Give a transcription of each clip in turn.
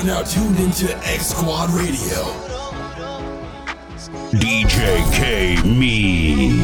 now tuned into X Squad Radio. DJ K Mean.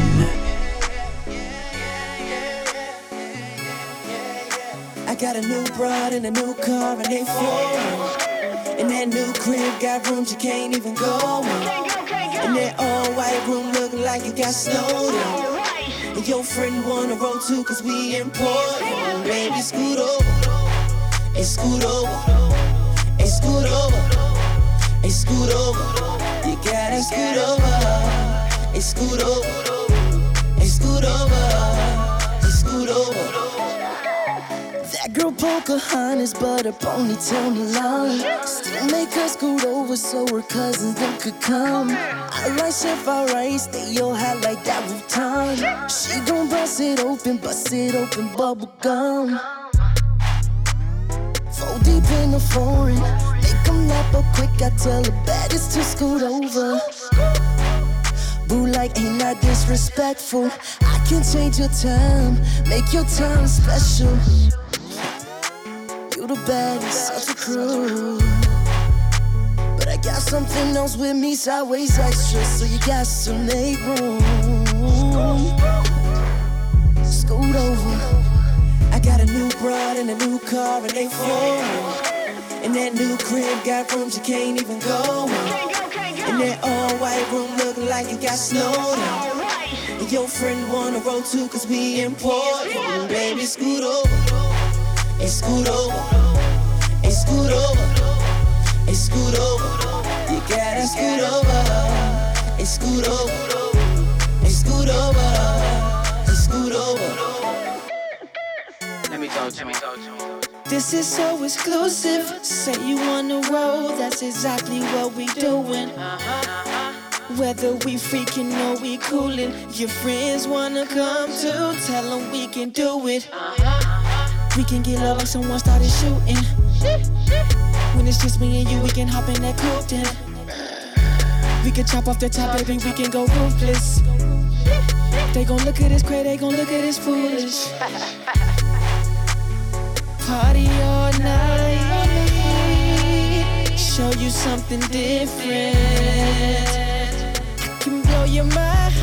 I got a new broad and a new car and they foreign. And that new crib got rooms you can't even go in. And that all white room look like it got snowed in. And your friend wanna roll too cause we important. Baby, scoot over, and scoot over, and scoot over, and scoot over. You gotta scoot over, and scoot over, and scoot over, and scoot over. That girl Pocahontas, but her ponytail Milan. Still make her scoot over so her cousins them could come. I like Chef Rice, they all hot like that with time. She gon' bust it open, bubble gum. Four deep in the foreign, make them lap up quick. I tell her baddest to scoot over. Boo like ain't not disrespectful. I can change your time, make your time special. You the baddest of the crew, but I got something else with me, sideways extra, so you got to make room. Scoot over. I got a new broad and a new car and they foreign. And that new crib got rooms you can't even go in. And that all white room look like it got snowed in. And your friend wanna roll too cause we important. Baby, scoot over, and scoot over, and scoot over, and scoot over. You gotta scoot over, and scoot over, and scoot over, and scoot over. Let me talk to you. This is so exclusive. Say you on the road, that's exactly what we doing. Whether we freaking or we coolin', your friends wanna come too, tell them we can do it. We can get love like someone started shooting. When it's just me and you, we can hop in that coupe then. We can chop off the top, baby, we can go ruthless. They gon' look at us crazy, they gon' look at us foolish. Party all night, show you something different. I can blow your mind,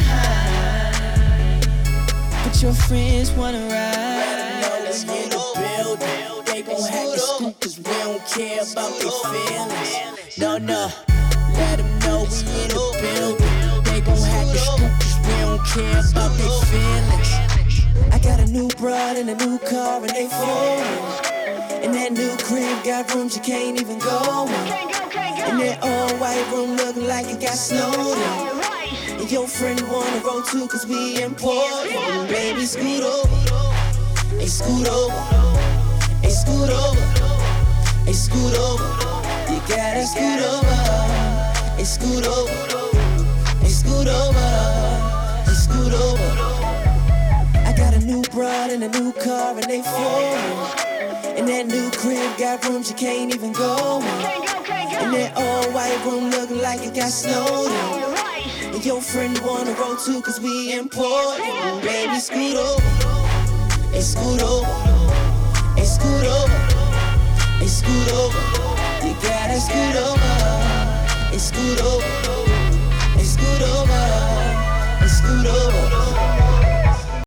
but your friends wanna ride. In the building, they gon' have to scoop cause we don't care about their feelings. No, let them know we in the building. They gon' have to scoop cause we don't care about their feelings. I got a new broad and a new car and they foreign. And that new crib got rooms you can't even go in. And that all white room look like it got snowed in. And your friend wanna roll too cause we important. Baby, scoot over, and scoot over, and scoot over, and scoot over. You gotta scoot over, and scoot over, and scoot over, and scoot over. I got a new broad and a new car and they foreign. And that new crib got rooms you can't even go in. And that all white room look like it got snowed in. And your friend wanna roll too cause we important. Baby, scoot over, and scoot over, and scoot over, and scoot over. You gotta scoot over, and scoot over, and scoot over, and scoot over.